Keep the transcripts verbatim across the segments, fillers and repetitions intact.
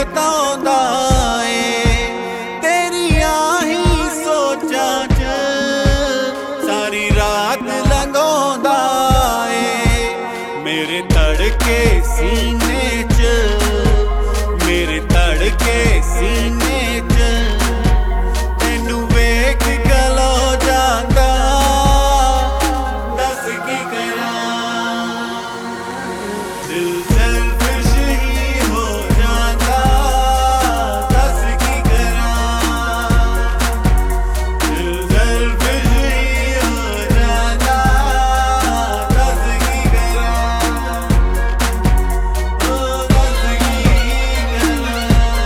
ਸਤਾਉਂਦਾ ਏ ਤੇਰੀਆਂ ਹੀ ਸੋਚਾਂ 'ਚ ਸਾਰੀ ਰਾਤ ਲੰਘਾਉਂਦਾ ਏ ਮੇਰੇ ਧੜਕੇ ਸੀਨੇ 'ਚ ਮੇਰੇ ਧੜਕੇ ਸੀਨੇ 'ਚ ਤੈਨੂੰ ਵੇਖ ਗਲੋ ਜਾਂਦਾ ਦੱਸ ਕੀ ਕਰਾਂ ਦਿਲ ਸੈਲਫਿਸ਼ ਹੀ ਹੋ ਜਾਂਦਾ ਦੱਸ ਕੀ ਕਰਾਂ ਦਿਲ ਸੈਲਫਿਸ਼ ਹੀ ਹੋ ਜਾਂਦਾ ਦੱਸ ਕੀ ਕਰਾਂ ਓ ਦੱਸ ਕੀ ਕਰਾਂ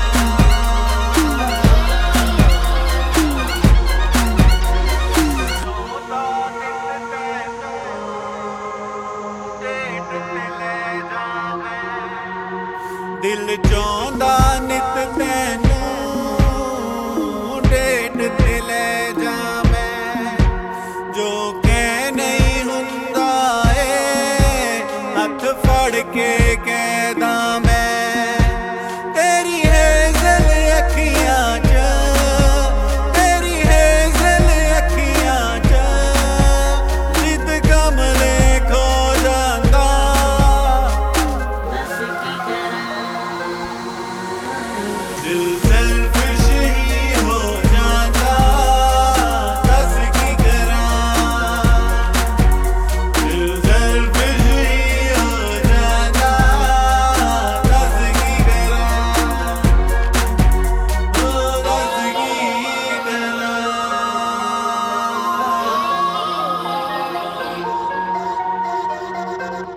ਦਿਲ ਚਾਹੁੰਦਾ ਨਿਤ ਤੈਨੂੰ ਡੇਟ ਤੇ ਲੈ ਜਾਵੇਂ ਜੋ ਕਹਿ ਨਹੀਂ ਹੁੰਦਾ ਏ ਹੱਥ ਫੜ ਕੇ